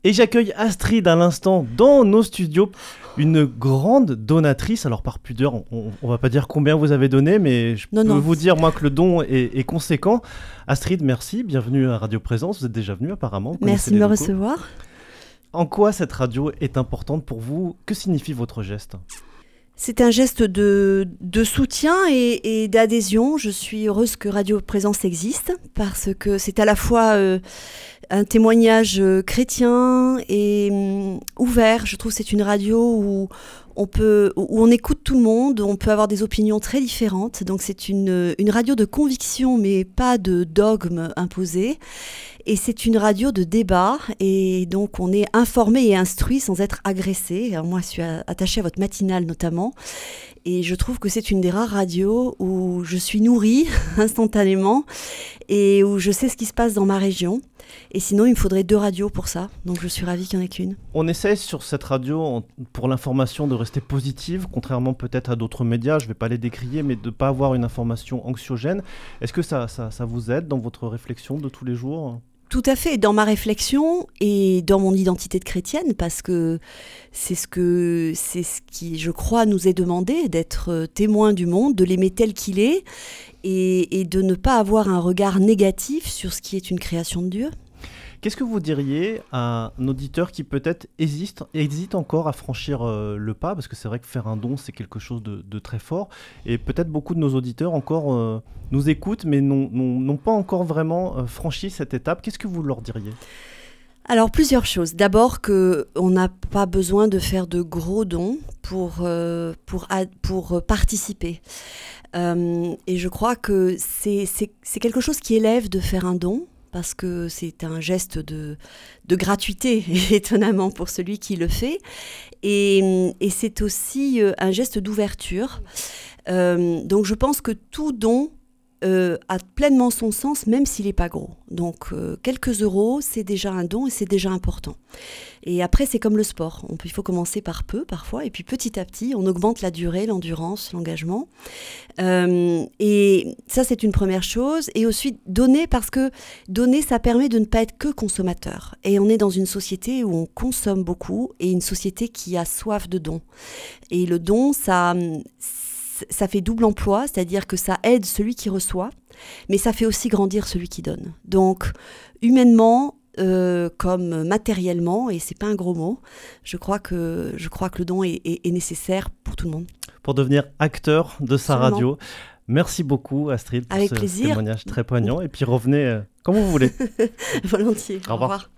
Et j'accueille Astrid à l'instant dans nos studios, une grande donatrice. Alors par pudeur, on va pas dire combien vous avez donné, mais je peux vous dire moi que le don est conséquent. Astrid, merci, bienvenue à Radio Présence, vous êtes déjà venue apparemment. Merci de me recevoir. En quoi cette radio est importante pour vous? Que signifie votre geste? C'est un geste de soutien et d'adhésion. Je suis heureuse que Radio Présence existe parce que c'est à la fois un témoignage chrétien et ouvert. Je trouve que c'est une radio où on écoute tout le monde, on peut avoir des opinions très différentes. Donc c'est une radio de conviction mais pas de dogme imposé. Et c'est une radio de débat et donc on est informé et instruit sans être agressé. Alors moi je suis attachée à votre matinale notamment et je trouve que c'est une des rares radios où je suis nourrie instantanément et où je sais ce qui se passe dans ma région. Et sinon, il me faudrait 2 radios pour ça. Donc, je suis ravie qu'il n'y en ait qu'une. On essaie sur cette radio, pour l'information, de rester positive, contrairement peut-être à d'autres médias. Je ne vais pas les décrier, mais de ne pas avoir une information anxiogène. Est-ce que ça vous aide dans votre réflexion de tous les jours ? Tout à fait, dans ma réflexion et dans mon identité de chrétienne, parce que c'est ce qui, je crois, nous est demandé, d'être témoin du monde, de l'aimer tel qu'il est, et de ne pas avoir un regard négatif sur ce qui est une création de Dieu. Qu'est-ce que vous diriez à un auditeur qui peut-être hésite encore à franchir le pas? Parce que c'est vrai que faire un don, c'est quelque chose de très fort. Et peut-être beaucoup de nos auditeurs encore nous écoutent, mais n'ont pas encore vraiment franchi cette étape. Qu'est-ce que vous leur diriez? Alors, plusieurs choses. D'abord, qu'on n'a pas besoin de faire de gros dons pour participer. Et je crois que c'est quelque chose qui élève de faire un don, parce que c'est un geste de gratuité, étonnamment, pour celui qui le fait. Et c'est aussi un geste d'ouverture. Donc je pense que tout don a pleinement son sens, même s'il n'est pas gros. Donc quelques euros, c'est déjà un don et c'est déjà important. Et après, c'est comme le sport. Il faut commencer par peu, parfois, et puis petit à petit, on augmente la durée, l'endurance, l'engagement. Et ça, c'est une première chose. Et ensuite, donner, parce que donner, ça permet de ne pas être que consommateur. Et on est dans une société où on consomme beaucoup, et une société qui a soif de dons. Et le don, ça fait double emploi, c'est-à-dire que ça aide celui qui reçoit, mais ça fait aussi grandir celui qui donne. Donc, humainement, comme matériellement, et c'est pas un gros mot, je crois que le don est nécessaire pour tout le monde. Pour devenir acteur de sa radio. Merci beaucoup Astrid pour Avec ce plaisir. Témoignage très poignant. Et puis revenez quand vous voulez. Volontiers. Au revoir.